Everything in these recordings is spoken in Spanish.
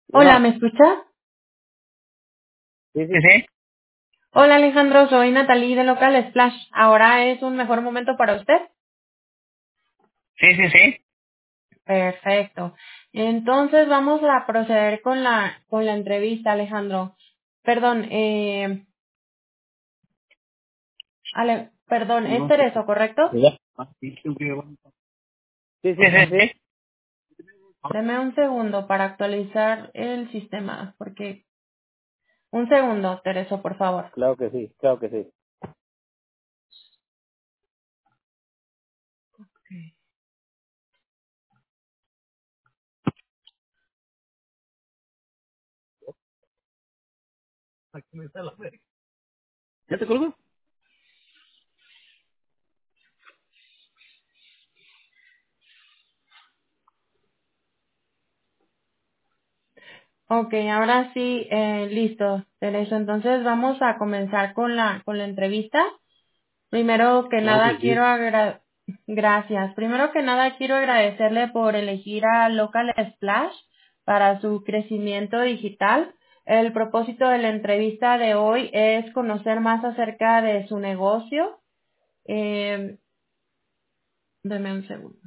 Hola, Bueno, ¿me escucha? sí, sí, sí. Hola Alejandro, soy Natalie de Local Splash. ¿Ahora es un mejor momento para usted? Sí, sí, sí. Perfecto. Entonces vamos a proceder con la entrevista, Alejandro. Perdón, perdón, es No sé. Tereso, ¿correcto? ¿Verdad? Sí, sí, sí, sí, sí. Deme un segundo para actualizar el sistema, porque un segundo, Tereso, por favor. Claro que sí, claro que sí. ¿Ya te colgó? Ok, ahora sí, listo, Tereso. Entonces vamos a comenzar con la entrevista. Primero que Claro que nada sí. gracias. Primero que nada quiero agradecerle por elegir a Local Splash para su crecimiento digital. El propósito de la entrevista de hoy es conocer más acerca de su negocio. Eh, Deme un segundo.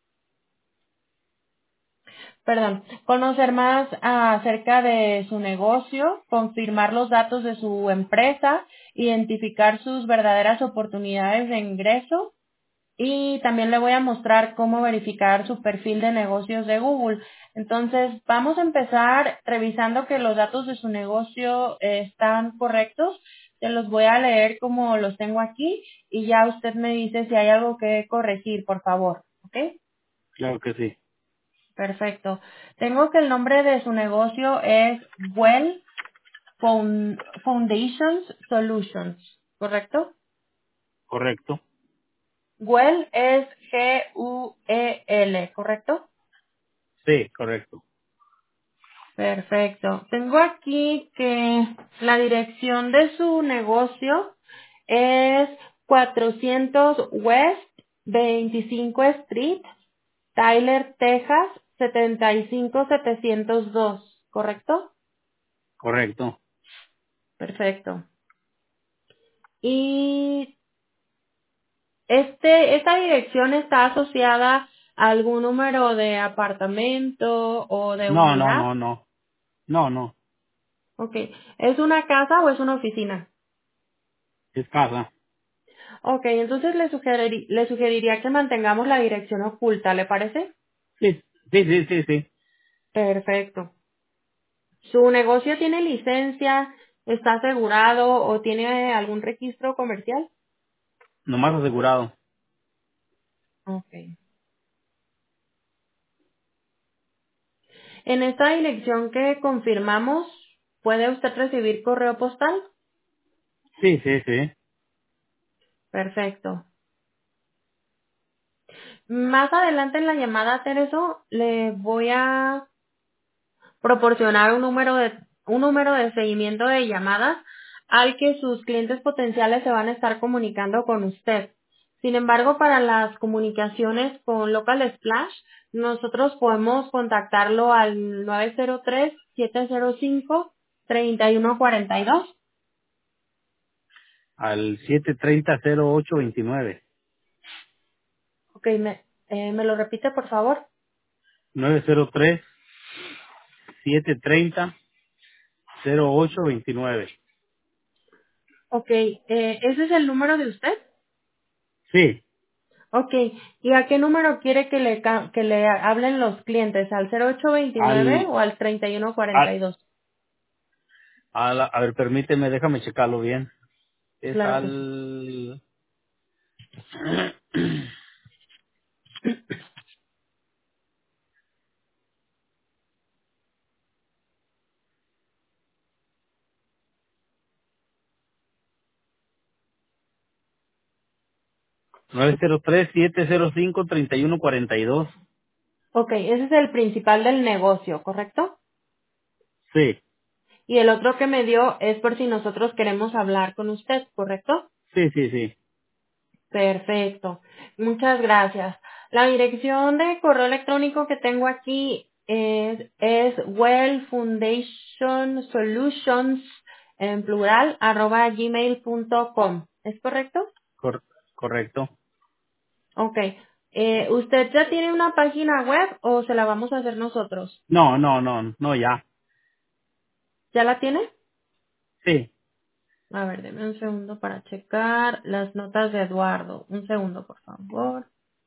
Perdón, conocer más acerca de su negocio, confirmar los datos de su empresa, identificar sus verdaderas oportunidades de ingreso. Y también le voy a mostrar cómo verificar su perfil de negocios de Google. Entonces, vamos a empezar revisando que los datos de su negocio están correctos. Se los voy a leer como los tengo aquí y ya usted me dice si hay algo que corregir, por favor. ¿Ok? Claro que sí. Perfecto. Tengo que el nombre de su negocio es Well Foundations Solutions, ¿correcto? Correcto. Well es G-U-E-L, ¿correcto? Sí, correcto. Perfecto. Tengo aquí que la dirección de su negocio es 400 West 25 Street, Tyler, Texas 75702, ¿correcto? Correcto. Perfecto. Y esta dirección está asociada a algún número de apartamento o de No, no, unidad. no, no. No, no. Ok. ¿Es una casa o es una oficina? Es casa. Ok, entonces le sugeriría que mantengamos la dirección oculta, ¿le parece? Sí, sí, sí, sí, sí. Perfecto. ¿Su negocio tiene licencia, está asegurado o tiene algún registro comercial? Nomás asegurado. Ok. En esta dirección que confirmamos, ¿puede usted recibir correo postal? Sí, sí, sí. Perfecto. Más adelante en la llamada, Tereso, le voy a proporcionar un número de seguimiento de llamadas al que sus clientes potenciales se van a estar comunicando con usted. Sin embargo, para las comunicaciones con Local Splash, nosotros podemos contactarlo al 903-705-3142. Al 730-0829. Ok, ¿me lo repite, por favor? 903-730-0829. Ok, ¿ese es el número de usted? Sí. Ok, ¿y a qué número quiere que le hablen los clientes? ¿Al 0829 Al, o al al, 3142? a ver, permíteme, déjame checarlo bien. Es Claro que sí. al 903-705-3142. Ok, ese es el principal del negocio, ¿correcto? Sí, Y el otro que me dio es por si nosotros queremos hablar con usted, ¿correcto? sí, sí, sí. Perfecto. Muchas gracias. La dirección de correo electrónico que tengo aquí Es Well Foundation Solutions en plural @gmail.com. ¿Es correcto? Cor- correcto. Ok. ¿Usted ya tiene una página web o se la vamos a hacer nosotros? No, ya. ¿Ya la tiene? Sí, A ver, deme un segundo para checar las notas de Eduardo. Un segundo, por favor.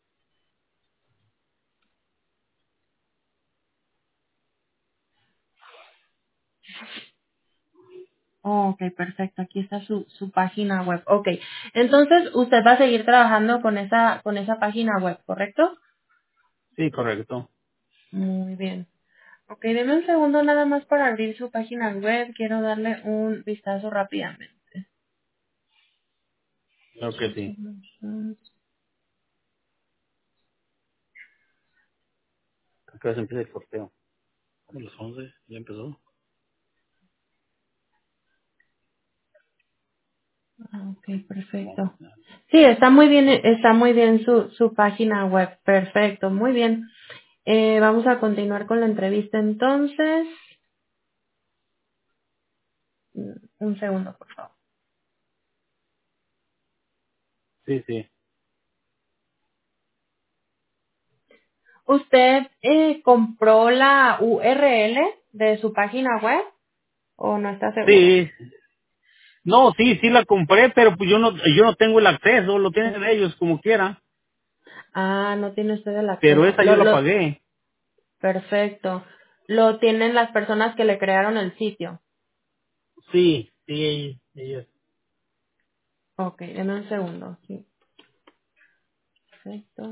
Oh, ok, perfecto. Aquí está su página web. Ok. Entonces, usted va a seguir trabajando con esa página web, ¿correcto? sí, correcto. Muy bien. Ok, deme un segundo nada más para abrir su página web. Quiero darle un vistazo rápidamente. Creo que sí. ¿A qué hora se empieza el sorteo? ¿A las 11? ¿Ya empezó? Ah, ok, No. perfecto. Sí, está muy bien su página web. Perfecto, muy bien. Vamos a continuar con la entrevista entonces. Un segundo, por favor. Sí, sí. ¿Usted compró la URL de su página web o no está seguro? Sí, no, sí la compré, pero pues yo no tengo el acceso, lo tienen ellos como quiera, Ah, no tiene usted el pero acceso. esa yo la pagué. Perfecto. Lo tienen las personas que le crearon el sitio. Sí, ellos. Ok, en un segundo. Sí, perfecto.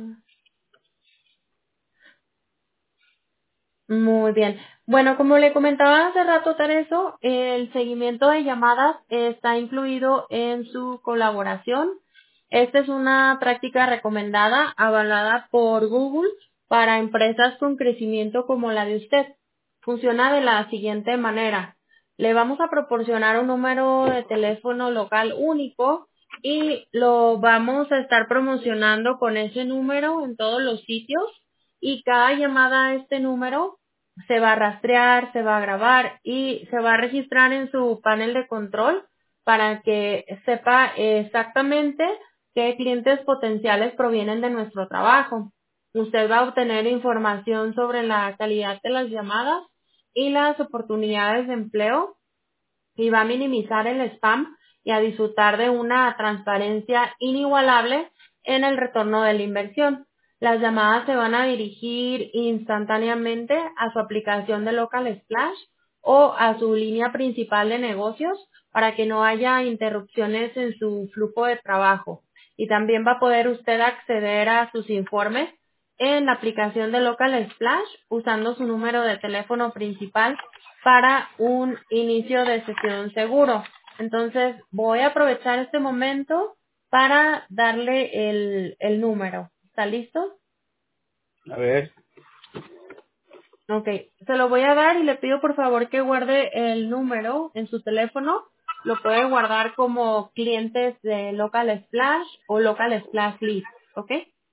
Muy bien. Bueno, como le comentaba hace rato, Tereso, el seguimiento de llamadas está incluido en su colaboración. Esta es una práctica recomendada, avalada por Google para empresas con crecimiento como la de usted. Funciona de la siguiente manera. Le vamos a proporcionar un número de teléfono local único y lo vamos a estar promocionando con ese número en todos los sitios y cada llamada a este número se va a rastrear, se va a grabar y se va a registrar en su panel de control para que sepa exactamente qué clientes potenciales provienen de nuestro trabajo. Usted va a obtener información sobre la calidad de las llamadas y las oportunidades de empleo y va a minimizar el spam y a disfrutar de una transparencia inigualable en el retorno de la inversión. Las llamadas se van a dirigir instantáneamente a su aplicación de Local Splash o a su línea principal de negocios para que no haya interrupciones en su flujo de trabajo. Y también va a poder usted acceder a sus informes en la aplicación de Local Splash usando su número de teléfono principal para un inicio de sesión seguro. Entonces voy a aprovechar este momento para darle el número. ¿Está listo? A ver, Ok, se lo voy a dar y le pido por favor que guarde el número en su teléfono. Lo puede guardar como clientes de Local Splash o Local Splash Lead. ¿Ok?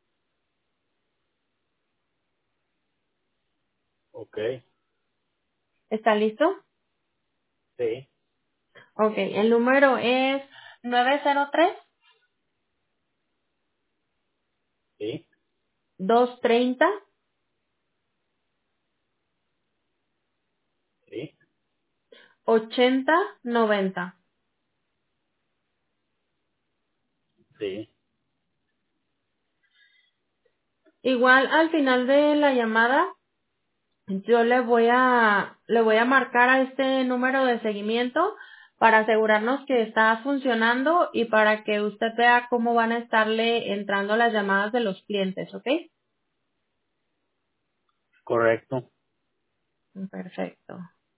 ok, ¿Está listo? sí, Ok, el número es 903 sí, 230 sí, 8090. sí, Igual al final de la llamada, yo le voy a marcar a este número de seguimiento para asegurarnos que está funcionando y para que usted vea cómo van a estarle entrando las llamadas de los clientes, ¿ok? correcto. Perfecto.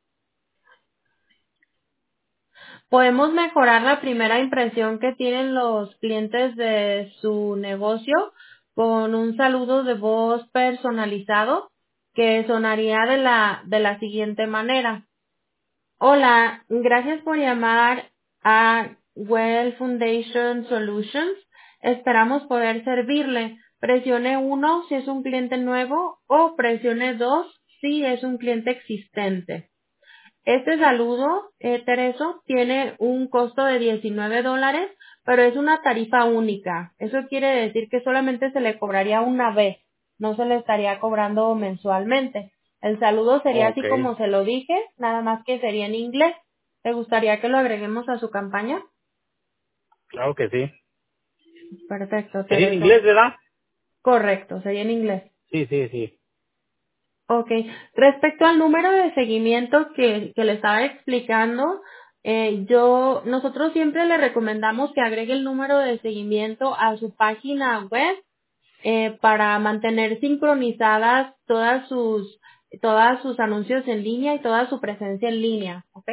Podemos mejorar la primera impresión que tienen los clientes de su negocio con un saludo de voz personalizado que sonaría de la siguiente manera. Hola, gracias por llamar a Well Foundation Solutions. Esperamos poder servirle. Presione 1 si es un cliente nuevo o presione 2 sí es un cliente existente. Este saludo, Tereso, tiene un costo de $19, pero es una tarifa única. Eso quiere decir que solamente se le cobraría una vez, no se le estaría cobrando mensualmente. El saludo sería Ok, así como se lo dije, nada más que sería en inglés. ¿Te gustaría que lo agreguemos a su campaña? claro que sí. Perfecto, ¿Es en Tereso. inglés, verdad? Correcto, sería en inglés. Sí, sí, sí. Ok. Respecto al número de seguimiento que le estaba explicando, nosotros siempre le recomendamos que agregue el número de seguimiento a su página web para mantener sincronizadas todas sus anuncios en línea y toda su presencia en línea, ¿ok?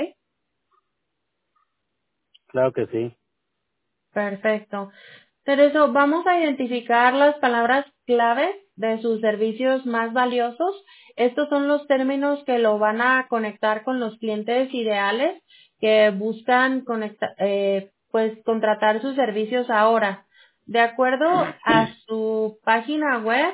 Claro que sí. Perfecto. Pero eso, vamos a identificar las palabras claves de sus servicios más valiosos. Estos son los términos que lo van a conectar con los clientes ideales que buscan pues contratar sus servicios ahora. De acuerdo a su página web,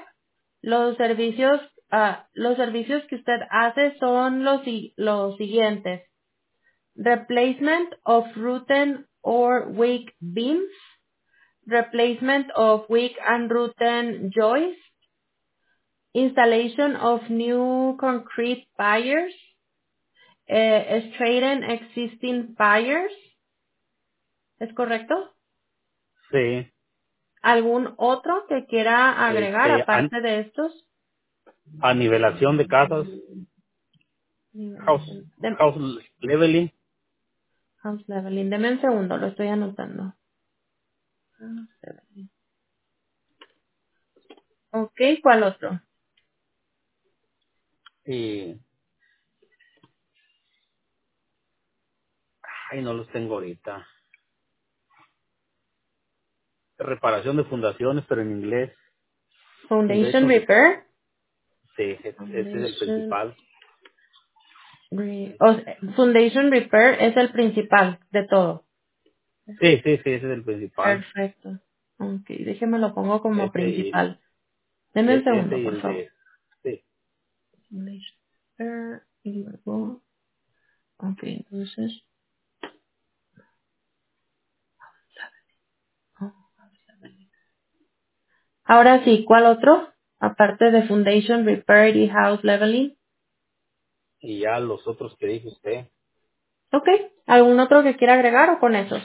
los servicios que usted hace son los siguientes. Replacement of routen or weak beams, replacement of weak and rotten joists, installation of new concrete piers, straighten existing piers. ¿Es correcto? Sí. ¿Algún otro que quiera agregar Este, aparte de estos? a nivelación de casas, house, Nivelación. house leveling, House leveling. Deme un segundo, lo estoy anotando. House leveling. Ok, ¿cuál otro? y, ay, no los tengo ahorita. Reparación de fundaciones, pero en inglés. Foundation Foundation, repair. sí, ese es el Foundation principal. Foundation Repair es el principal de todo. Sí, sí, sí, ese es el principal. Perfecto. Ok, déjeme lo pongo como Ese principal. Deme un ese segundo, y por el favor. de, sí. Foundation Repair y luego, ok, entonces, oh. Ahora sí, ¿cuál otro? Aparte de Foundation Repair y House Leveling. Y ya los otros que dijo usted. Ok, ¿algún otro que quiera agregar o con esos?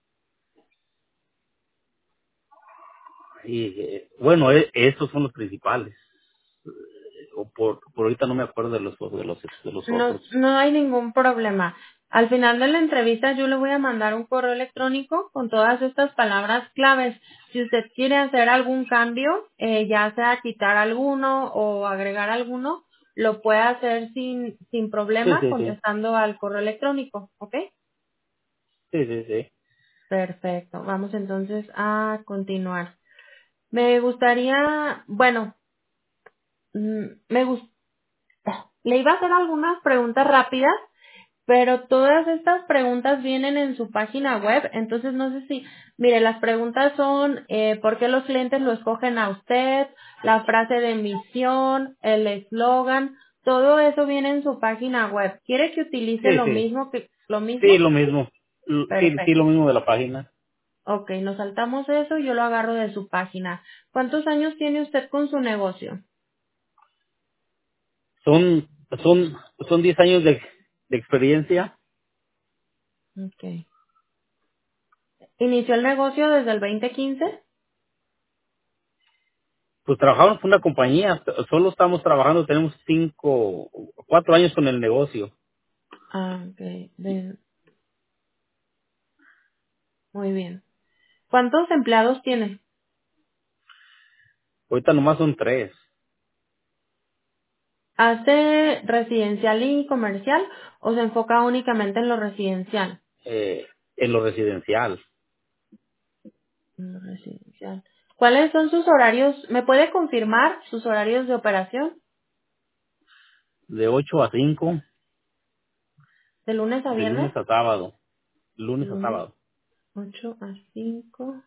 Y bueno, estos son los principales. O por ahorita no me acuerdo de los No, otros. no hay ningún problema. Al final de la entrevista yo le voy a mandar un correo electrónico con todas estas palabras claves. Si usted quiere hacer algún cambio, ya sea quitar alguno o agregar alguno, lo puede hacer sin Sí, problema sí, sí. contestando al correo electrónico, ¿ok? Sí, sí, sí. Perfecto. Vamos entonces a continuar. Me gustaría, bueno, mm, me gus- le iba a hacer algunas preguntas rápidas. Pero todas estas preguntas vienen en su página web, entonces no sé si, mire, las preguntas son ¿por qué los clientes lo escogen a usted? La frase de misión, el eslogan, todo eso viene en su página web. ¿Quiere que utilice Sí, lo sí. mismo lo mismo? Sí, lo mismo. Sí, sí, lo Perfecto. mismo de la página. Ok, nos saltamos eso y yo lo agarro de su página. ¿Cuántos años tiene usted con su negocio? Son, son 10 años de experiencia. Ok. ¿Inició el negocio desde el 2015? Pues trabajamos con una compañía, solo estamos trabajando, tenemos 4 años con el negocio. Ah, ok. Muy bien. ¿Cuántos empleados tiene? Ahorita nomás son 3 ¿Hace residencial y comercial o se enfoca únicamente en lo residencial? en lo residencial, En lo residencial. ¿Cuáles son sus horarios? ¿Me puede confirmar sus horarios de operación? de 8 a 5 ¿De lunes a de viernes? lunes a sábado, lunes a Lunes sábado. 8 a 5,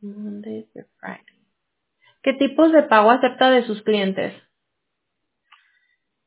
Monday to Friday. ¿Qué tipos de pago acepta de sus clientes?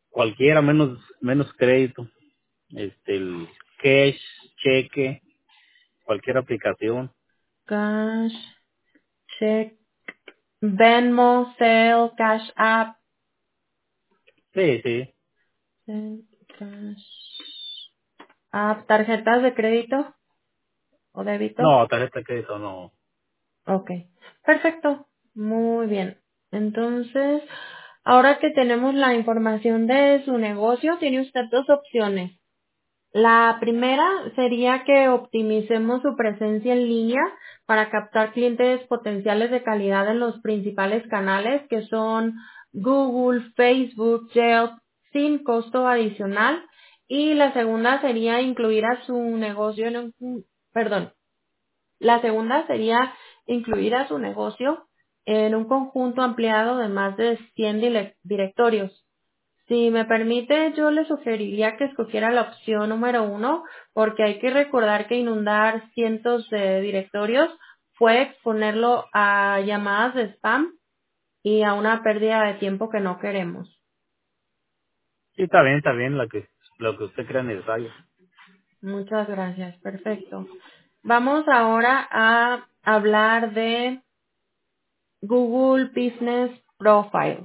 cualquiera menos crédito, el cash, cheque, cualquier aplicación. Cash, check, Venmo, Sale, Cash App, Sí, sí. Sale, Cash App, tarjetas de crédito o débito. No, tarjeta de crédito no. Ok, perfecto, muy bien. Entonces, ahora que tenemos la información de su negocio, tiene usted dos opciones. La primera sería que optimicemos su presencia en línea para captar clientes potenciales de calidad en los principales canales que son Google, Facebook, Yelp, sin costo adicional. Y la segunda sería incluir a su negocio en un, perdón, la segunda sería incluir a su negocio en un conjunto ampliado de más de 100 directorios. Si me permite, yo le sugeriría que escogiera la opción número uno, porque hay que recordar que inundar cientos de directorios puede exponerlo a llamadas de spam y a una pérdida de tiempo que no queremos. Sí, está bien lo que usted crea necesario. Muchas gracias, perfecto. Vamos ahora a hablar de Google Business Profile.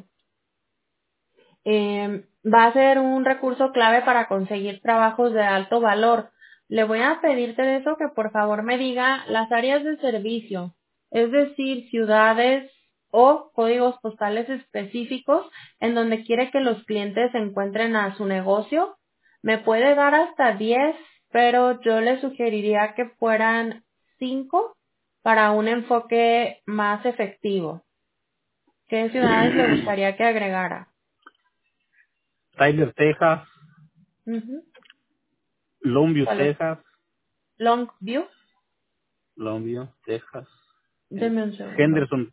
Va a ser un recurso clave para conseguir trabajos de alto valor. Le voy a pedirte de eso que por favor me diga las áreas de servicio, es decir, ciudades o códigos postales específicos en donde quiere que los clientes encuentren a su negocio. Me puede dar hasta 10, pero yo le sugeriría que fueran 5 para un enfoque más efectivo. ¿Qué ciudades le gustaría que agregara? Tyler, Texas, Ujú. Longview, ¿Cuál es? Texas, Longview. Longview, Texas, Deme un segundo. Henderson,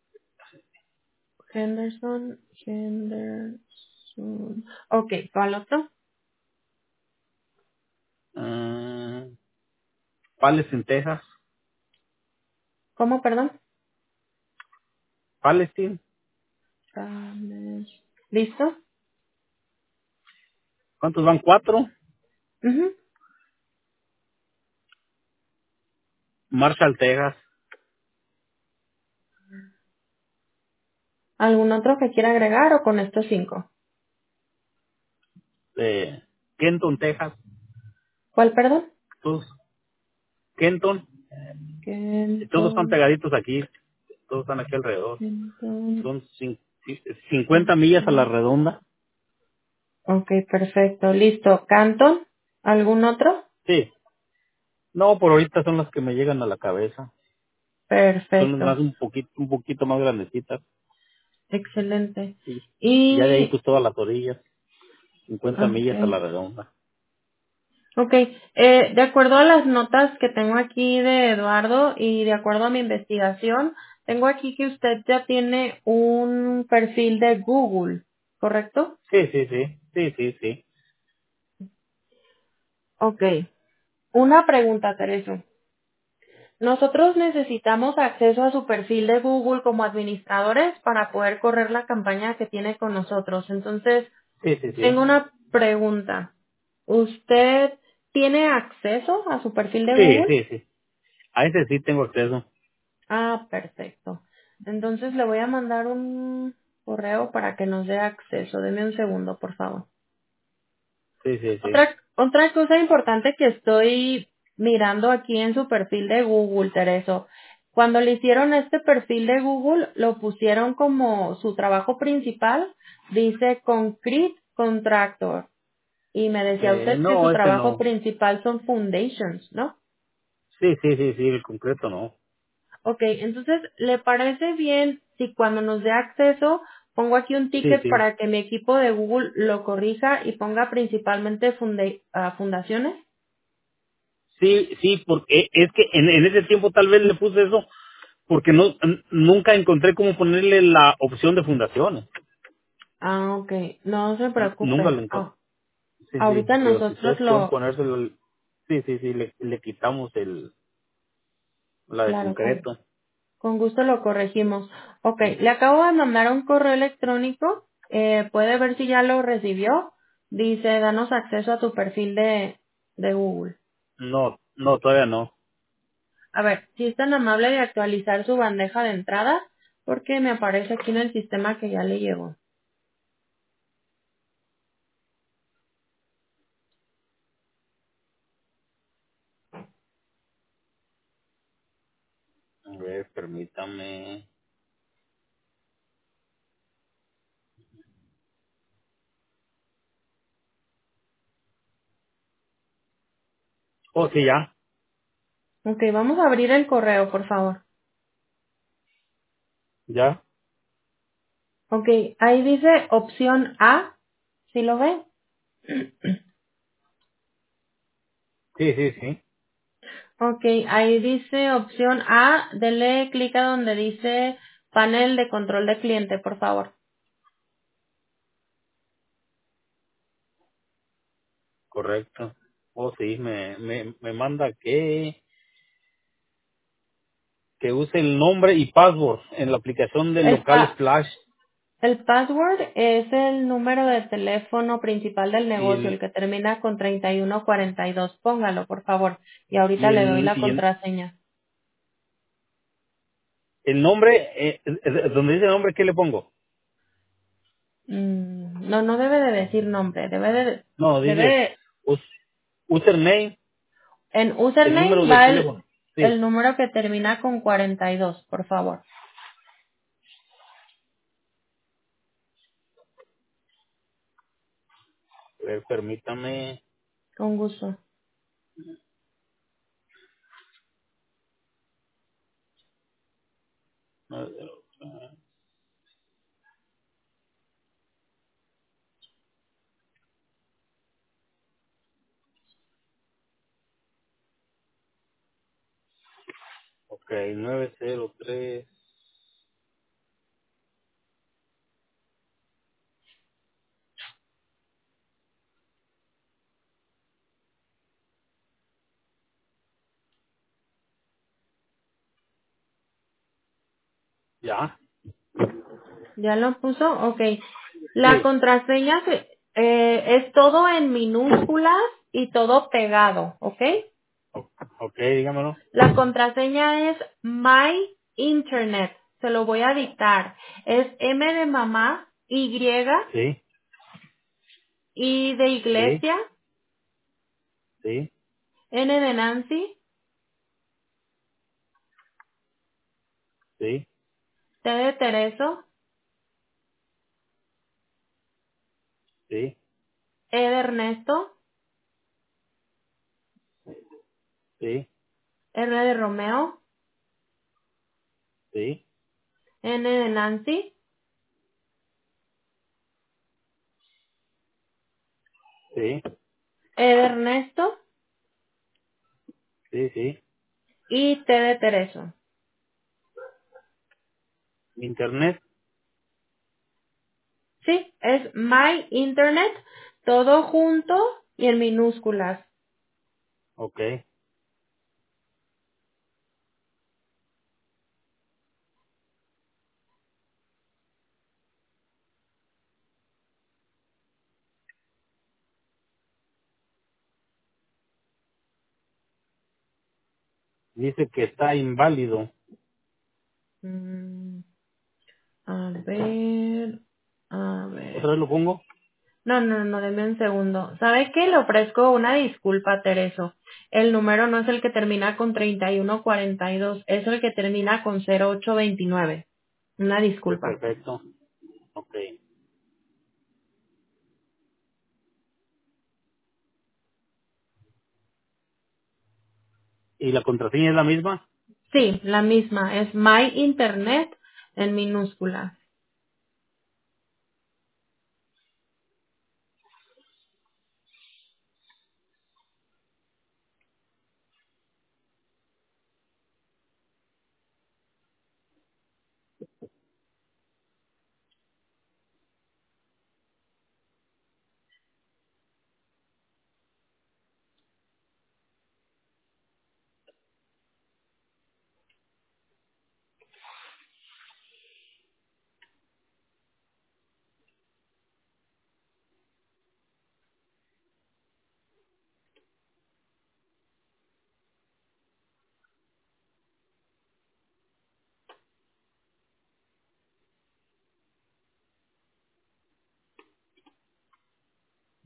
Henderson. Ok, ¿cuál otro? ah, Palestine, Texas, ¿Cómo, perdón? Palestine. ¿Listo? ¿Cuántos van? 4. Ujú. Marshall, Texas, ¿Algún otro que quiera agregar o con estos 5? Kenton, Texas, ¿Cuál, perdón? todos, Kenton, todos están Kenton. pegaditos aquí, todos están aquí alrededor. Kenton. Son 50 millas a la redonda. Ok, perfecto. Listo. ¿Canton? ¿Algún otro? Sí. No, por ahorita son las que me llegan a la cabeza. Son las más Perfecto. un poquito más grandecitas. Excelente. Sí. Ya de ahí Y, pues todas las orillas, 50 millas a ok. la redonda. Ok, de acuerdo a las notas que tengo aquí de Eduardo y de acuerdo a mi investigación, tengo aquí que usted ya tiene un perfil de Google, ¿correcto? Sí, sí, sí, sí, sí, sí. Ok, una pregunta, Teresa. Nosotros necesitamos acceso a su perfil de Google como administradores para poder correr la campaña que tiene con nosotros. Entonces, Sí, sí, tengo sí. una pregunta. ¿Usted tiene acceso a su perfil de Sí, Google? sí, sí. A ese sí tengo acceso. Ah, perfecto. Entonces le voy a mandar un correo para que nos dé acceso. Deme un segundo, por favor. Sí, sí, sí. Otra cosa importante que estoy mirando aquí en su perfil de Google, Tereso. Cuando le hicieron este perfil de Google, lo pusieron como su trabajo principal. Dice Concrete Contractor. Y me decía usted que su No, ese trabajo no. principal son foundations, ¿no? Sí, sí, sí, sí, el concreto no. Ok, entonces, ¿le parece bien si cuando nos dé acceso pongo aquí un Sí, ticket sí. para que mi equipo de Google lo corrija y ponga principalmente fundaciones? Sí, sí, porque es que en ese tiempo tal vez le puse eso porque nunca encontré cómo ponerle la opción de fundaciones. Ah, ok, no se Nunca preocupe. lo encontré. Sí, sí, Ahorita pero si nosotros ustedes pueden lo, ponérselo, sí, sí, sí, le quitamos la de claro, concreto. con gusto lo corregimos. Ok, le acabo de mandar un correo electrónico. Puede ver si ya lo recibió. Dice, danos acceso a tu perfil de Google. No, no, todavía no. A ver, si es tan amable de actualizar su bandeja de entrada, porque me aparece aquí en el sistema que ya le llegó. A ver, permítame. Oh, sí, ya, Ok, vamos a abrir el correo, por favor. ya. Ok, ahí dice opción A, ¿sí lo ve? Sí, sí, sí. Ok, ahí dice opción A, dele clic a donde dice panel de control de cliente, por favor. Correcto. Oh, sí, me manda que use el nombre y password en la aplicación del El, local pa Splash el password es el número de teléfono principal del y negocio, el que termina con 3142. Póngalo, por favor. Y ahorita le doy la y contraseña. el nombre, donde dice nombre, ¿qué le pongo? No, no debe de decir nombre. No, dice Debe, us- username, en el número username de va teléfono. Sí, el número que termina con 42, por favor. a ver, permítame. Con gusto. Ok, 903. Ya, ¿Ya lo puso? Ok. La sí, contraseña es todo en minúsculas y todo pegado, ¿ok? ok, dígamelo. La contraseña es My Internet. Se lo voy a dictar. Es M de mamá, Y, Sí, I de sí, iglesia, sí, N de Nancy, sí, T de Tereso, sí, E de Ernesto, sí, R de Romeo, sí, N de Nancy, sí, E de Ernesto sí, sí. y T de Tereso. Internet, Sí, es My Internet, todo junto y en minúsculas. ok. Dice que está inválido. Mm, a ver, a ¿Otra ver. vez lo pongo? No, no, no, deme un segundo. ¿Sabe qué? Le ofrezco una disculpa, Tereso. El número no es el que termina con 3142, es el que termina con 0829. Una disculpa. Perfecto. Ok. ¿Y la contraseña es la misma? Sí, la misma. Es My Internet en minúscula.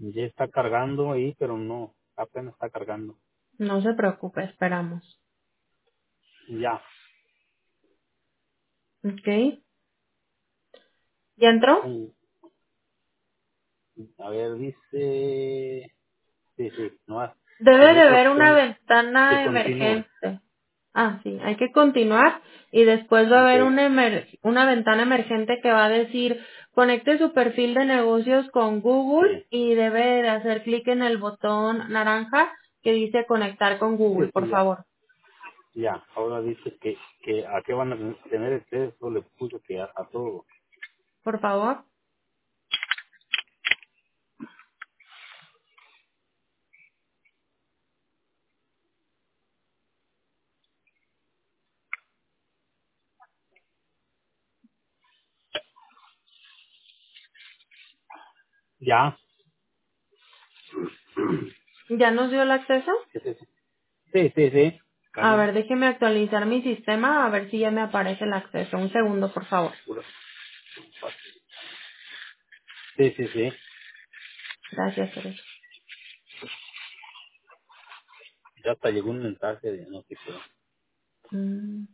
Ya está cargando ahí, pero no, apenas está cargando. No se preocupe, esperamos. Ya. ¿Ok? ¿Ya entró? Mm, A ver, dice... Sí, sí, nomás. Debe Le de otra haber una opción que ventana continúe. emergente. Ah, sí, hay que continuar y después va a Ok. haber una ventana emergente que va a decir conecte su perfil de negocios con Google Sí, y debe de hacer clic en el botón naranja que dice conectar con Google, sí, por sí, ya. favor, Ya. Ahora dice que a qué van a tener acceso, le puso que a todo. por favor. Ya. ¿Ya nos dio el acceso? Sí, sí, sí. Sí, sí, sí. A Cambia. ver, déjeme actualizar mi sistema a ver si ya me aparece el acceso. Un segundo, por favor. Pura- Sí, sí, sí. Gracias, Teresa. Ya hasta llegó un mensaje de no sé qué. Mm.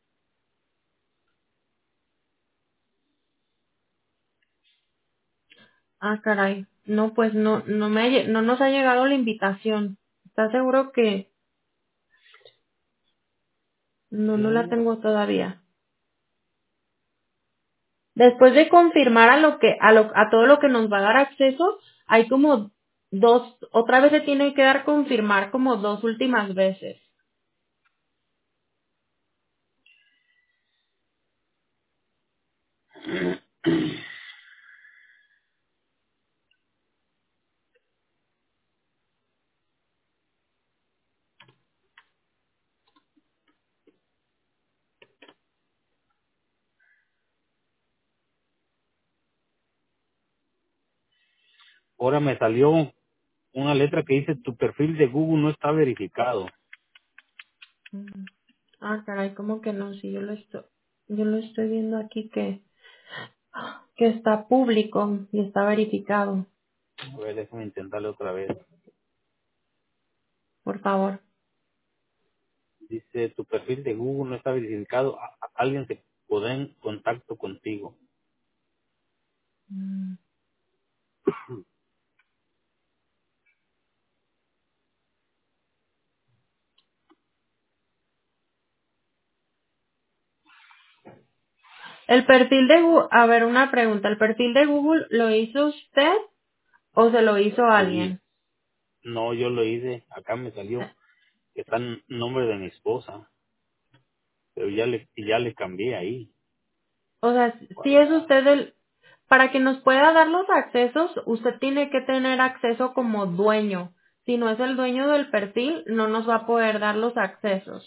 Ah, caray. No, pues no nos ha llegado la invitación. ¿Estás seguro que no la Sí, tengo todavía? Después de confirmar a todo lo que nos va a dar acceso, hay como otra vez se tiene que dar confirmar como dos últimas veces. ahora me salió una letra que dice tu perfil de Google no está verificado. Mm. Ah, caray, ¿cómo que no? Si yo lo estoy viendo aquí que está público y está verificado. A ver, déjame intentarle otra vez. Por favor. Dice tu perfil de Google no está verificado. Alguien se pone en contacto contigo. Mm. El perfil de Google, a ver, una pregunta. ¿El perfil de Google lo hizo usted o se lo hizo Sí, alguien? no, yo lo hice. Acá me salió que está en nombre de mi esposa, pero ya le cambié ahí. O sea, si es Guardar. usted para que nos pueda dar los accesos, usted tiene que tener acceso como dueño. Si no es el dueño del perfil, no nos va a poder dar los accesos.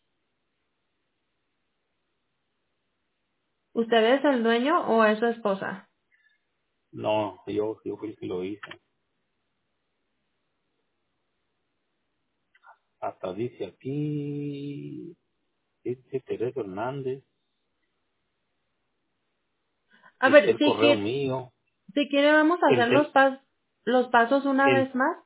¿Usted es el dueño o es su esposa? No, yo fui el que lo hice. Hasta dice aquí, dice Teresa Hernández, A dice ver, el correo mío. si quiere vamos a hacer El, el, los pasos una el, vez más.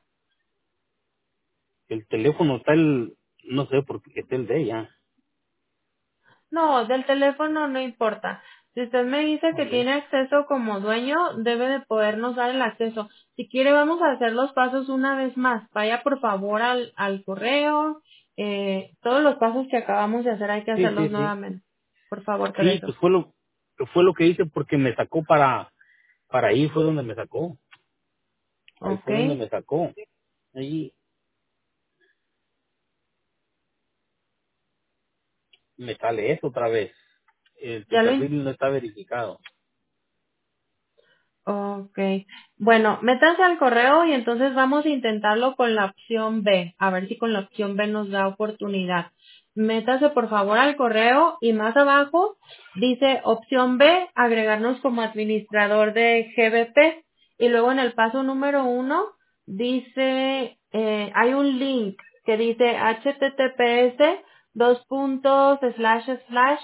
el teléfono está no sé por qué está el de ella. No, del teléfono no importa. Si usted me dice que Ok. tiene acceso como dueño, debe de podernos dar el acceso. Si quiere, vamos a hacer los pasos una vez más. Vaya por favor al correo. Todos los pasos que acabamos de hacer hay que Sí, hacerlos sí, sí. nuevamente. Por favor, Sí, Teresa. pues fue lo que hice porque me sacó para ahí fue donde me sacó. Ahí Ok. fue donde me sacó. Ahí me sale eso otra vez. Tu Ya lo, perfil no está verificado. Okay. Bueno, métanse al correo y entonces vamos a intentarlo con la opción B. A ver si con la opción B nos da oportunidad. Métase por favor al correo y más abajo dice opción B, agregarnos como administrador de GBP. Y luego en el paso número 1 dice, hay un link que dice https dos puntos slash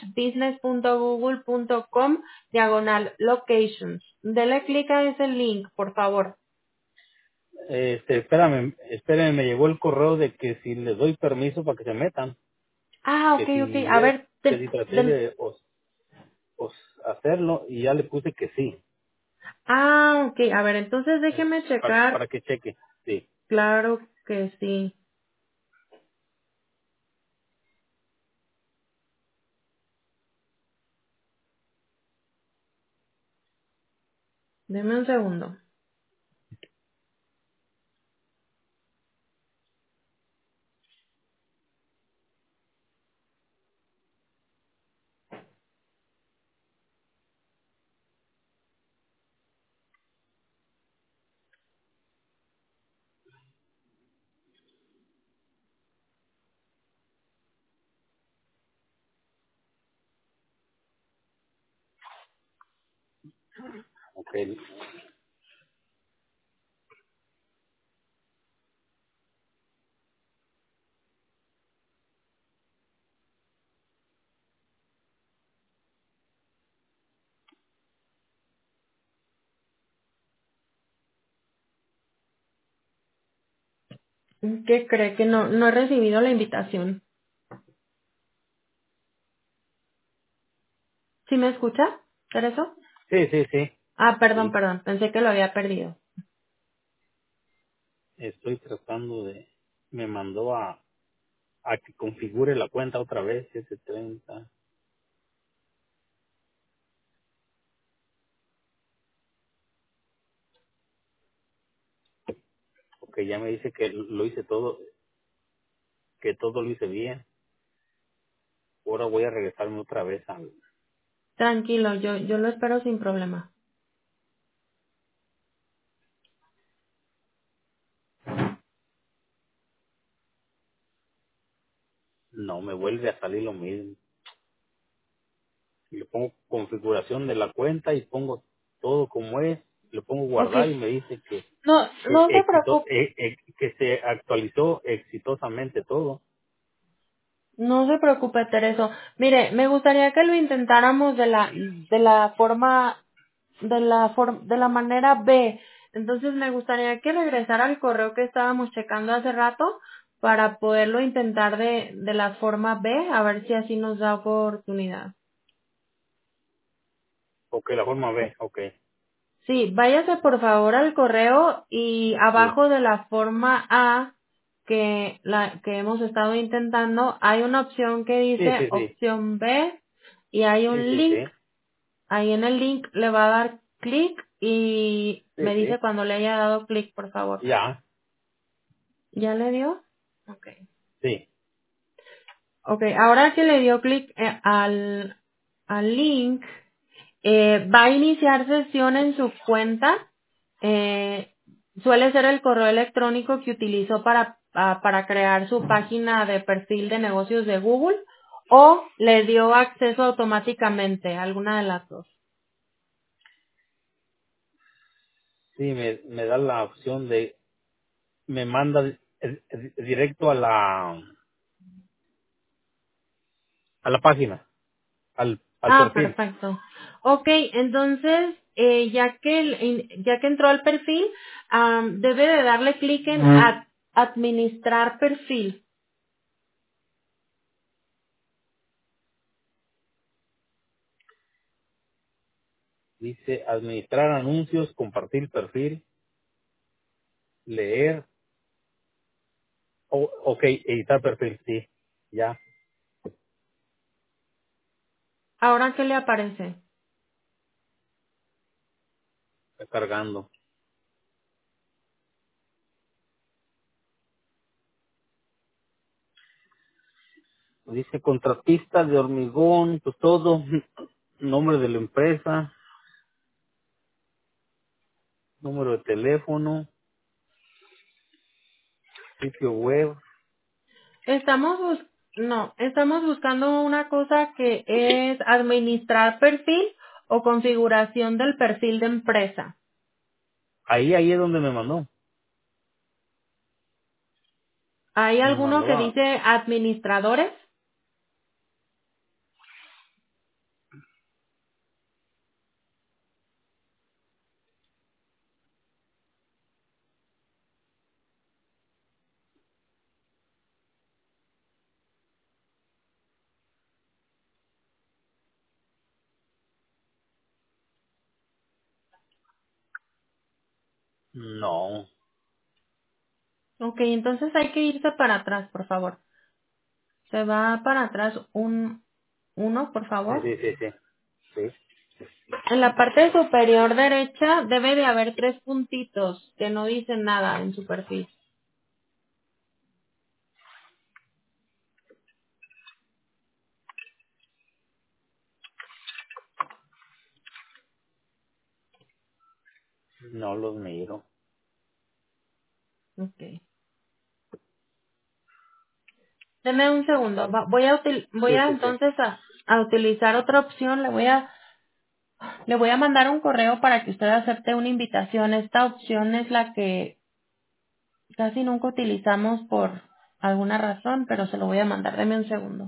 business.google.com /locations. Dele clic a ese link, por favor. espérame, me llegó el correo de que si les doy permiso para que se metan, Ah, ok, que ok. si A es, ver, que si traté de hacerlo y ya le puse que sí, ah, ok. A ver, entonces déjeme para checar. que cheque, sí, Claro que sí. Deme un segundo. ok, ¿Qué cree que no he recibido la invitación? ¿Sí me escucha? ¿Tereso? sí, Ah, perdón, sí, perdón. Pensé que lo había perdido. estoy tratando me mandó a que configure la cuenta otra vez, 730. Ok, ya me dice que lo hice todo, que todo lo hice bien. Ahora voy a regresarme otra vez Tranquilo, yo lo espero sin problema. no, me vuelve a salir lo mismo. Le pongo configuración de la cuenta y pongo todo como es, le pongo Ok. guardar y me dice No, no se preocupe. que se actualizó exitosamente todo. No se preocupe, Tereso. Mire, me gustaría que lo intentáramos de la forma, de la manera B. Entonces me gustaría que regresara al correo que estábamos checando hace rato para poderlo intentar de la forma B, a ver si así nos da oportunidad. Ok, la forma B, ok, Sí, váyase por favor al correo y sí, abajo de la forma A que hemos estado intentando hay una opción que sí, dice sí, sí, opción B y hay sí, un sí, link. sí, Ahí en el link le va a dar clic y sí, me dice sí, cuando le haya dado clic, por favor. ya, ¿Ya le dio? Okay. sí, Okay, ahora que le dio clic al link, va a iniciar sesión en su cuenta. Eh, suele ser el correo electrónico que utilizó para crear su página de perfil de negocios de Google o le dio acceso automáticamente, alguna de las dos. sí, me da la opción me manda directo a la página, al Ah, perfil. perfecto. Ok, entonces, ya que entró al perfil, debe de darle clic en administrar perfil. Dice administrar anuncios, compartir perfil, leer, ok, editar perfil, sí, ya, Ahora, ¿qué le aparece? está cargando. Dice contratista de hormigón, pues todo, nombre de la empresa, número de teléfono, sitio web. Estamos buscando una cosa que es administrar perfil o configuración del perfil de empresa. Ahí es donde me mandó. ¿Hay Me alguno mandó que dice administradores? No. Ok, entonces hay que irse para atrás, por favor. Se va para atrás uno, por Sí, favor. sí, sí, sí. Sí. En la parte superior derecha debe de haber tres puntitos que no dicen nada en su perfil. No los miro. Ok. Deme un segundo. Voy Sí, a sí, sí. entonces a utilizar otra opción. Le voy a mandar un correo para que usted acepte una invitación. Esta opción es la que casi nunca utilizamos por alguna razón, pero se lo voy a mandar. Deme un segundo.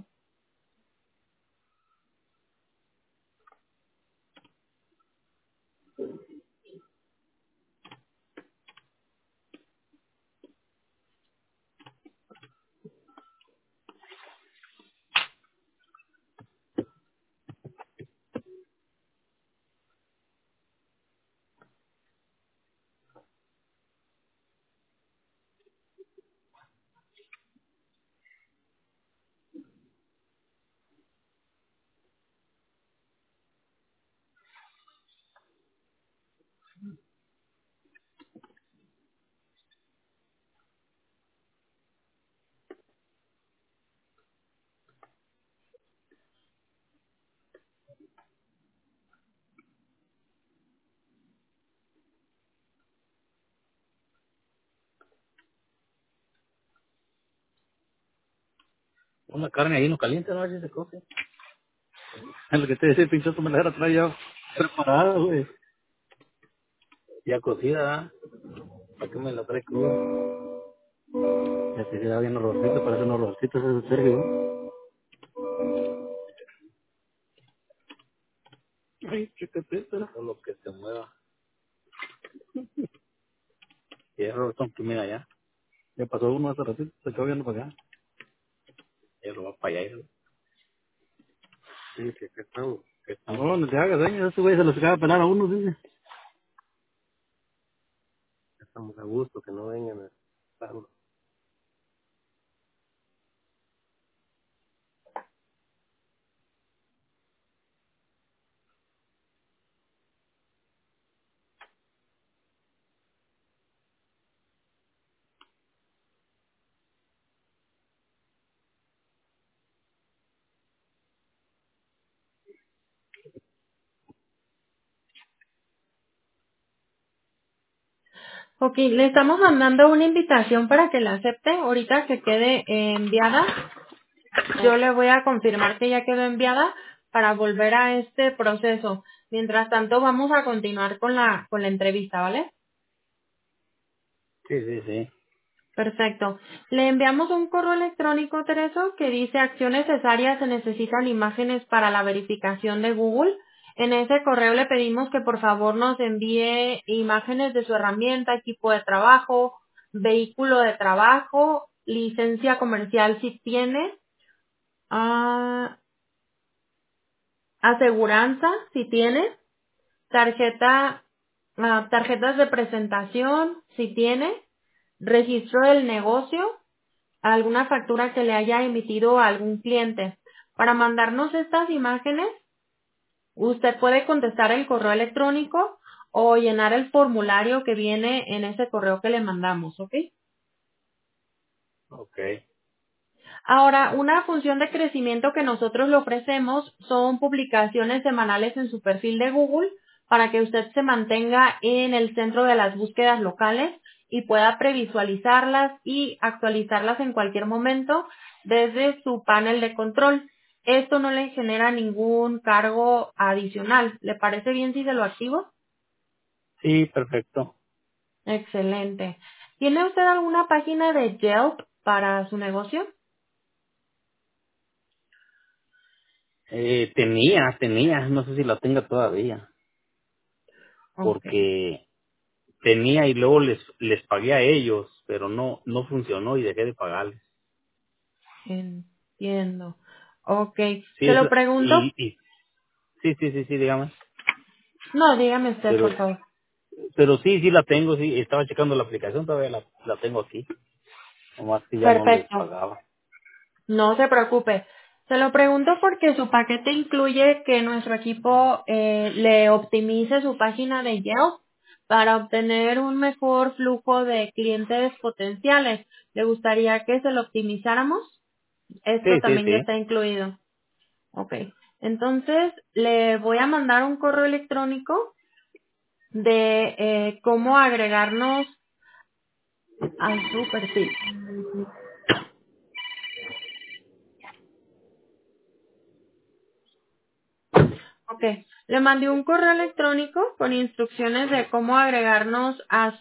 Una carne ahí no caliente, no a ver si se cose. Es lo que te decía, pinchazo me la deja atrás ya preparada, güey. Ya cocida, ¿ah? ¿Para qué me la trae cruda? Ya se queda bien olorcito, parece un olorcito ese de Sergio. Ay, chécate, espera. Todo lo que se mueva. Y es Robertson, que mira ya. Ya pasó uno hace ratito, se quedó viendo para acá. Ya lo va para allá. Sí, que todo. No, no te hagas daño, ese güey se los acaba de pelar a uno, dice. Estamos a gusto, que no vengan a estarlo. Ok, le estamos mandando una invitación para que la acepte. Ahorita que quede enviada, yo le voy a confirmar que ya quedó enviada para volver a este proceso. Mientras tanto, vamos a continuar con la entrevista, ¿vale? Sí, sí, sí. Perfecto. Le enviamos un correo electrónico, Tereso, que dice acción necesaria, se necesitan imágenes para la verificación de Google. En ese correo le pedimos que por favor nos envíe imágenes de su herramienta, equipo de trabajo, vehículo de trabajo, licencia comercial si tiene, ah, aseguranza si tiene, tarjetas de presentación si tiene, registro del negocio, alguna factura que le haya emitido a algún cliente. Para mandarnos estas imágenes, usted puede contestar el correo electrónico o llenar el formulario que viene en ese correo que le mandamos, ¿ok? Ok. Ahora, una función de crecimiento que nosotros le ofrecemos son publicaciones semanales en su perfil de Google para que usted se mantenga en el centro de las búsquedas locales y pueda previsualizarlas y actualizarlas en cualquier momento desde su panel de control. Esto no le genera ningún cargo adicional. ¿Le parece bien si se lo activo? Sí, perfecto. Excelente. ¿Tiene usted alguna página de Yelp para su negocio? Tenía, no sé si la tenga todavía, Ok. porque tenía y luego les pagué a ellos, pero no funcionó y dejé de pagarles. Entiendo. Ok. Sí, Se lo pregunto. sí, sí, sí, sí, dígame. No, dígame usted, Pero por favor. Pero sí, sí la tengo, sí. Estaba checando la aplicación, todavía la tengo aquí. Nomás que ya no les Perfecto. pagaba. No se preocupe. Se lo pregunto porque su paquete incluye que nuestro equipo le optimice su página de Yelp para obtener un mejor flujo de clientes potenciales. ¿Le gustaría que se lo optimizáramos? Esto Sí, sí, también ya sí. está incluido. Ok. Entonces, le voy a mandar un correo electrónico de cómo agregarnos a su perfil. Ok. Le mandé un correo electrónico con instrucciones de cómo agregarnos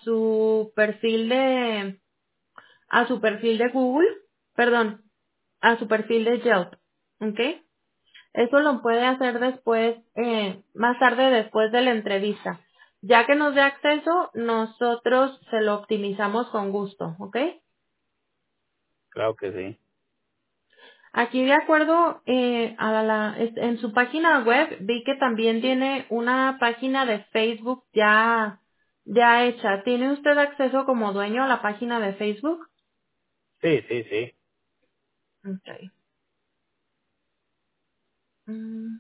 a su perfil de Google, perdón, a su perfil de Yelp. Ok. Eso lo puede hacer después, más tarde después de la entrevista. Ya que nos dé acceso, nosotros se lo optimizamos con gusto, ¿ok? Claro que sí. Aquí de acuerdo en su página web vi que también tiene una página de Facebook ya hecha. ¿Tiene usted acceso como dueño a la página de Facebook? Sí, sí, sí. Okay. Mm,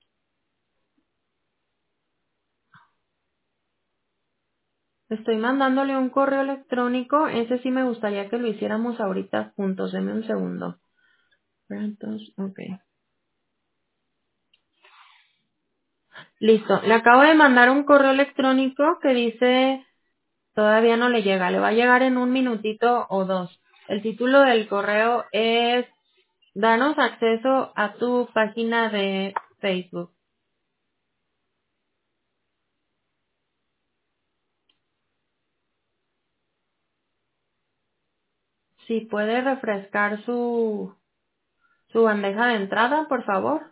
Estoy mandándole un correo electrónico. Ese sí me gustaría que lo hiciéramos ahorita juntos. Deme un segundo. Entonces, okay. Listo. Le acabo de mandar un correo electrónico que dice todavía no le llega. Le va a llegar en un minutito o dos. El título del correo es Danos acceso a tu página de Facebook. Si puede refrescar su bandeja de entrada, por favor.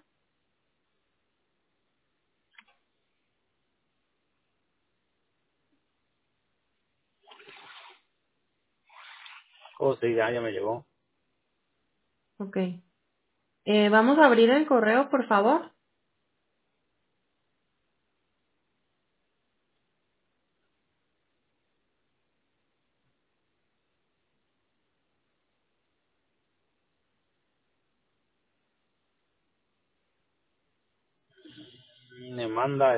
Oh, sí, ya me llegó. Ok. Vamos a abrir el correo, por favor. Me manda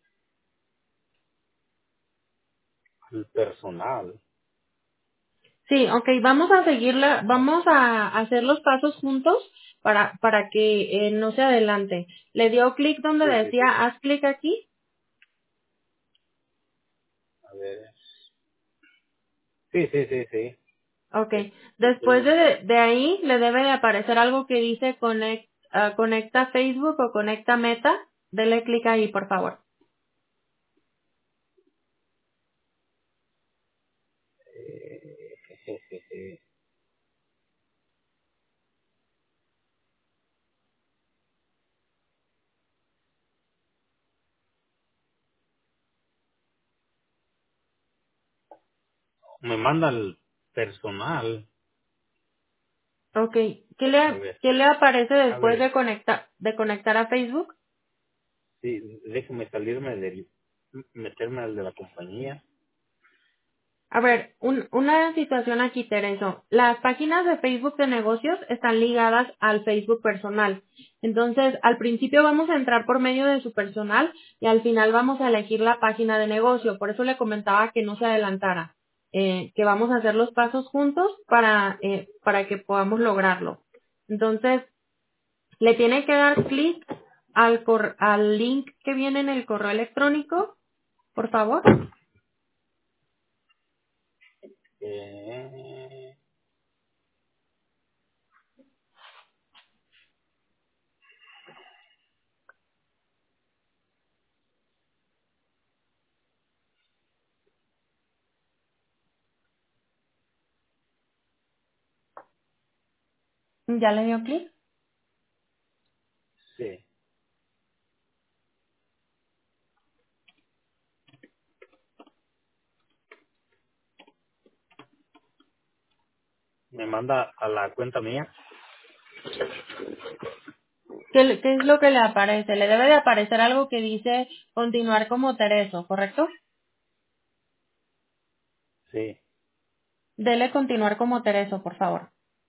el personal. Sí, ok, vamos a seguirla, vamos a hacer los pasos juntos para que no se adelante. ¿Le dio clic donde Sí, sí, decía sí. haz clic aquí? A ver. Sí, sí, sí, sí. Ok. Es- Después estoy- de ahí le debe de aparecer algo que dice conecta Facebook o conecta Meta. Dele clic ahí, por favor. Me manda el personal. Ok. A ver, ¿Qué le aparece a después ver. de conectar a Facebook? Sí, déjeme salirme meterme al de la compañía. A ver, una situación aquí, Tereso. Las páginas de Facebook de negocios están ligadas al Facebook personal. Entonces, al principio vamos a entrar por medio de su personal y al final vamos a elegir la página de negocio. Por eso le comentaba que no se adelantara, que vamos a hacer los pasos juntos para que podamos lograrlo. Entonces, le tiene que dar clic al link que viene en el correo electrónico, por favor. Eh, ¿Ya le dio clic? sí. Me manda a la cuenta mía. ¿Qué es lo que le aparece? Le debe de aparecer algo que dice continuar como Tereso, ¿correcto? Sí. Dele continuar como Tereso, por favor.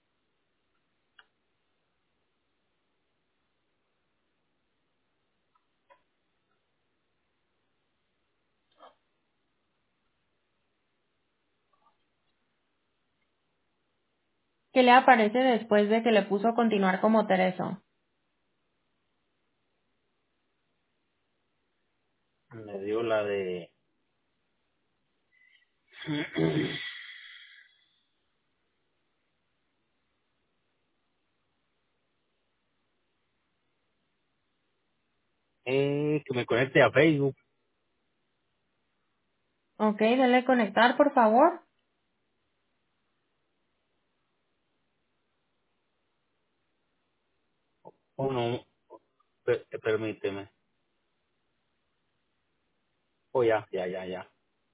¿Qué le aparece después de que le puso continuar como Tereso? Me dio la de... que me conecte a Facebook. Ok, dele conectar, por favor. O no, permíteme. Oh, ya.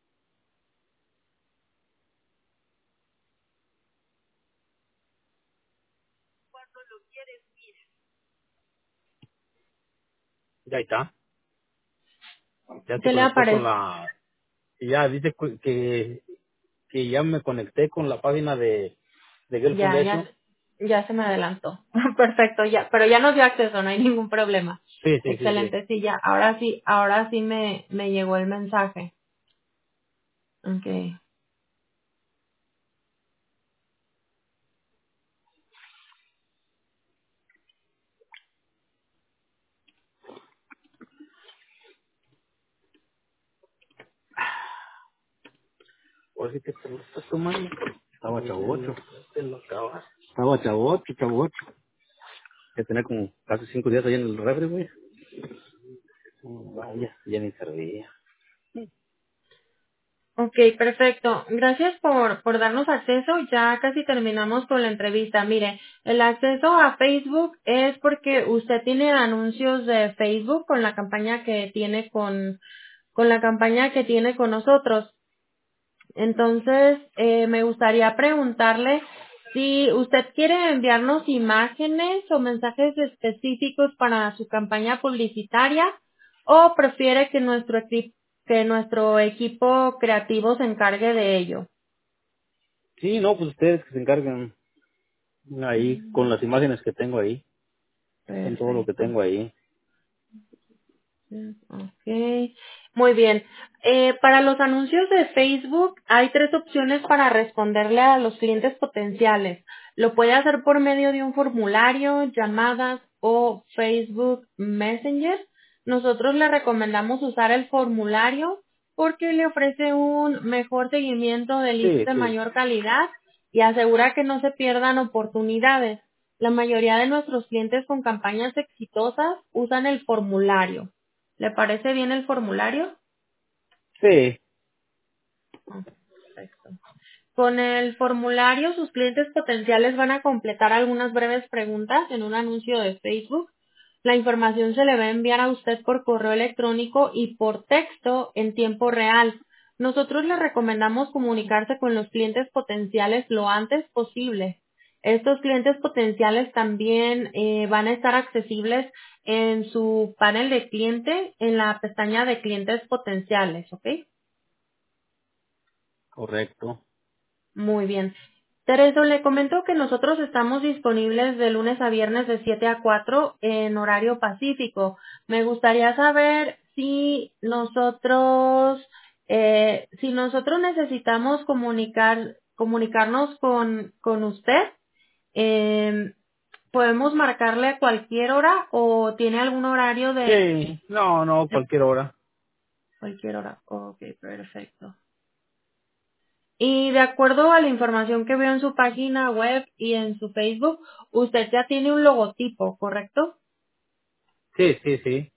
Ya está. Ya se ¿Qué le conectó con aparece? la... Ya dice que ya me conecté con la página de Girl Ya, Foundation. ya se me adelantó. Perfecto, ya, pero ya nos dio acceso, no hay ningún problema. Sí. Excelente, sí, ya, ahora sí me llegó el mensaje. Okay. Oye, ¿qué te lo estás tomando? Estaba chavocho. Te lo acabas. Estaba chavocho. Que tenía como casi 5 días ahí en el refri, güey. Vaya, ya ni servía. Ok, perfecto. Gracias por darnos acceso. Ya casi terminamos con la entrevista. Mire, el acceso a Facebook es porque usted tiene anuncios de Facebook con la campaña que tiene con la campaña que tiene con nosotros. Entonces, me gustaría preguntarle si usted quiere enviarnos imágenes o mensajes específicos para su campaña publicitaria o prefiere que nuestro equipo creativo se encargue de ello. Sí, no, pues ustedes que se encargan ahí con las imágenes que tengo ahí, con todo lo que Perfecto. tengo ahí. Ok, muy bien. Para los anuncios de Facebook hay tres opciones para responderle a los clientes potenciales. Lo puede hacer por medio de un formulario, llamadas o Facebook Messenger. Nosotros le recomendamos usar el formulario porque le ofrece un mejor seguimiento de leads Sí, de sí. mayor calidad y asegura que no se pierdan oportunidades. La mayoría de nuestros clientes con campañas exitosas usan el formulario. ¿Le parece bien el formulario? Sí, Ah, perfecto. Con el formulario, sus clientes potenciales van a completar algunas breves preguntas en un anuncio de Facebook. La información se le va a enviar a usted por correo electrónico y por texto en tiempo real. Nosotros le recomendamos comunicarse con los clientes potenciales lo antes posible. Estos clientes potenciales también van a estar accesibles en su panel de cliente en la pestaña de clientes potenciales, ¿ok? correcto. Muy bien. Tereso, le comento que nosotros estamos disponibles de lunes a viernes de 7 a 4 en horario pacífico. Me gustaría saber si nosotros necesitamos comunicarnos con usted, eh, ¿podemos marcarle a cualquier hora o tiene algún horario Sí, no, de cualquier hora. cualquier hora? Ok, perfecto. Y de acuerdo a la información que veo en su página web y en su Facebook, usted ya tiene un logotipo, ¿correcto? Sí.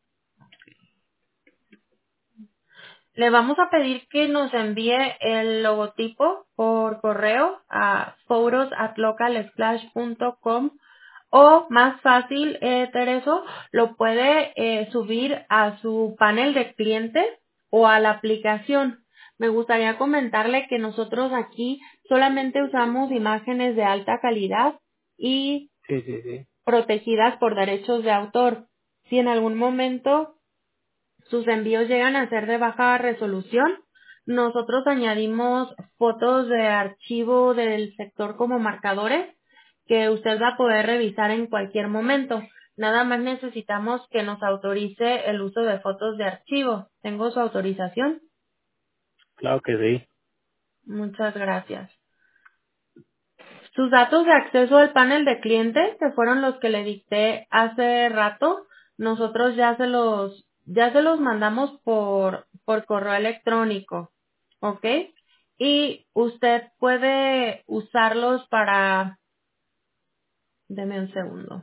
Le vamos a pedir que nos envíe el logotipo por correo a photos@localsplash.com o más fácil, Tereso, lo puede subir a su panel de clientes o a la aplicación. Me gustaría comentarle que nosotros aquí solamente usamos imágenes de alta calidad y Sí. protegidas por derechos de autor. Si en algún momento sus envíos llegan a ser de baja resolución, nosotros añadimos fotos de archivo del sector como marcadores que usted va a poder revisar en cualquier momento. Nada más necesitamos que nos autorice el uso de fotos de archivo. ¿Tengo su autorización? Claro que sí. Muchas gracias. Sus datos de acceso al panel de cliente, que fueron los que le dicté hace rato, nosotros ya se los mandamos por correo electrónico, ¿ok? Y usted puede usarlos para, deme un segundo.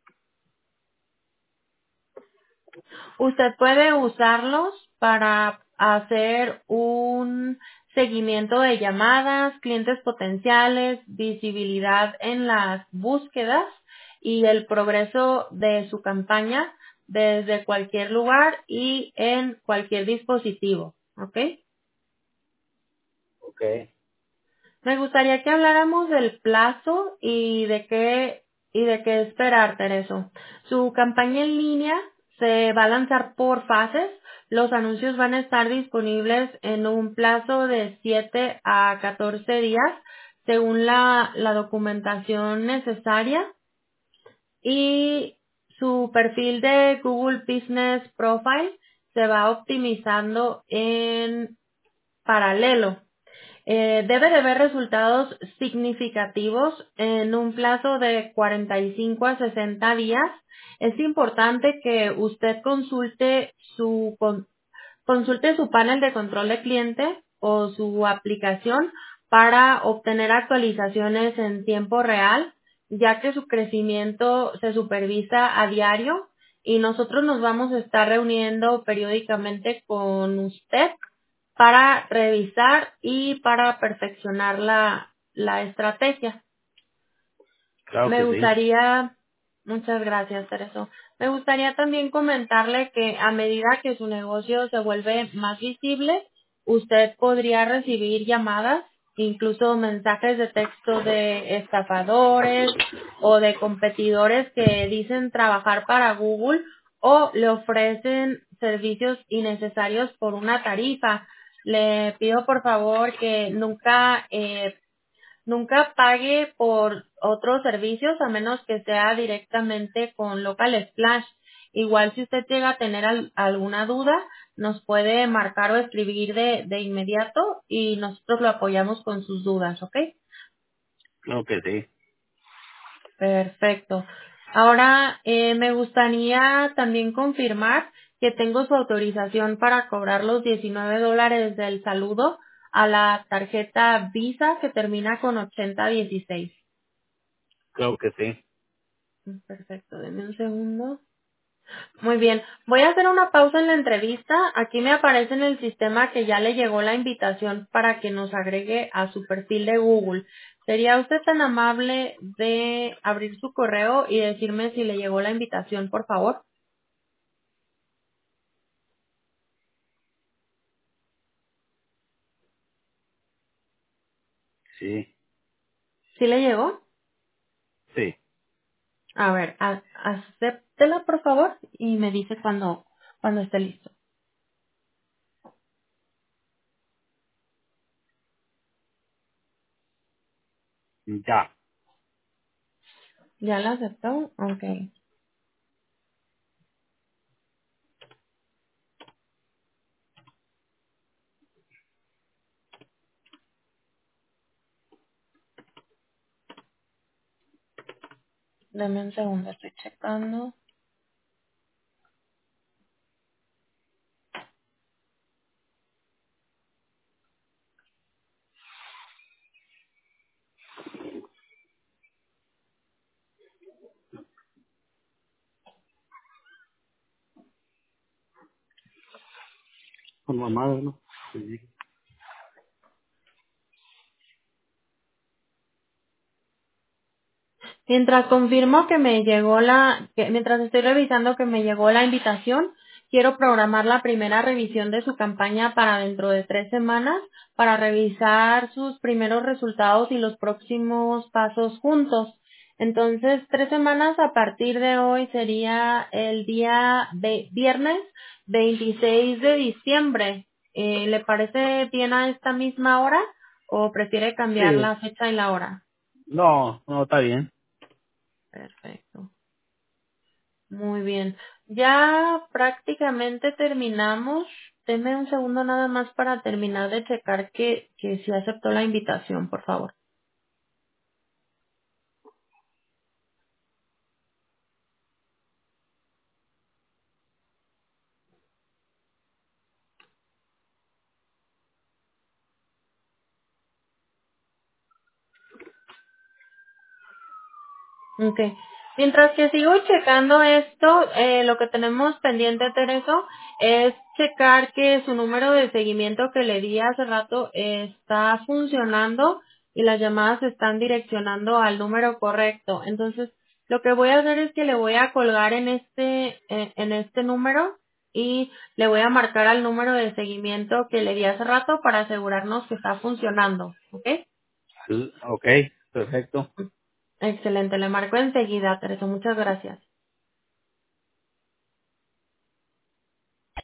Usted puede usarlos para hacer un seguimiento de llamadas, clientes potenciales, visibilidad en las búsquedas y el progreso de su campaña desde cualquier lugar y en cualquier dispositivo. ¿Ok? Ok. Me gustaría que habláramos del plazo y de qué esperar, Tereso. Su campaña en línea se va a lanzar por fases. Los anuncios van a estar disponibles en un plazo de 7 a 14 días, según la documentación necesaria. Y su perfil de Google Business Profile se va optimizando en paralelo. Debe de ver resultados significativos en un plazo de 45 a 60 días. Es importante que usted consulte su panel de control de cliente o su aplicación para obtener actualizaciones en tiempo real, ya que su crecimiento se supervisa a diario y nosotros nos vamos a estar reuniendo periódicamente con usted para revisar y para perfeccionar la estrategia. Claro Me que sí. gustaría, muchas gracias, Tereso. Me gustaría también comentarle que a medida que su negocio se vuelve más visible, usted podría recibir llamadas, incluso mensajes de texto de estafadores o de competidores que dicen trabajar para Google o le ofrecen servicios innecesarios por una tarifa. Le pido por favor que nunca pague por otros servicios a menos que sea directamente con Local Splash. Igual si usted llega a tener alguna duda, nos puede marcar o escribir de inmediato y nosotros lo apoyamos con sus dudas, ¿ok? Claro que sí. Perfecto. Ahora, me gustaría también confirmar que tengo su autorización para cobrar los $19 del saludo a la tarjeta Visa que termina con 8016. Claro que sí. Perfecto, denme un segundo. Muy bien, voy a hacer una pausa en la entrevista. Aquí me aparece en el sistema que ya le llegó la invitación para que nos agregue a su perfil de Google. ¿Sería usted tan amable de abrir su correo y decirme si le llegó la invitación, por favor? Sí. ¿Sí le llegó? Sí. A ver, acéptela, por favor, y me dice cuando esté listo. Ya. ¿Ya la aceptó? Ok. Deme un segundo, estoy checando. Con mamada, ¿no? Sí. Mientras confirmo que me llegó mientras estoy revisando que me llegó la invitación, quiero programar la primera revisión de su campaña para dentro de 3 semanas para revisar sus primeros resultados y los próximos pasos juntos. Entonces, 3 semanas a partir de hoy sería el viernes 26 de diciembre. ¿Le parece bien a esta misma hora o prefiere cambiar Sí. la fecha y la hora? No, no, está bien. Perfecto. Muy bien. Ya prácticamente terminamos. Deme un segundo nada más para terminar de checar que sí aceptó la invitación, por favor. Ok. Mientras que sigo checando esto, lo que tenemos pendiente, Tereso, es checar que su número de seguimiento que le di hace rato está funcionando y las llamadas se están direccionando al número correcto. Entonces, lo que voy a hacer es que le voy a colgar en este número y le voy a marcar al número de seguimiento que le di hace rato para asegurarnos que está funcionando. ¿Ok? Ok, perfecto. Excelente. Le marco enseguida, Tereso. Muchas gracias.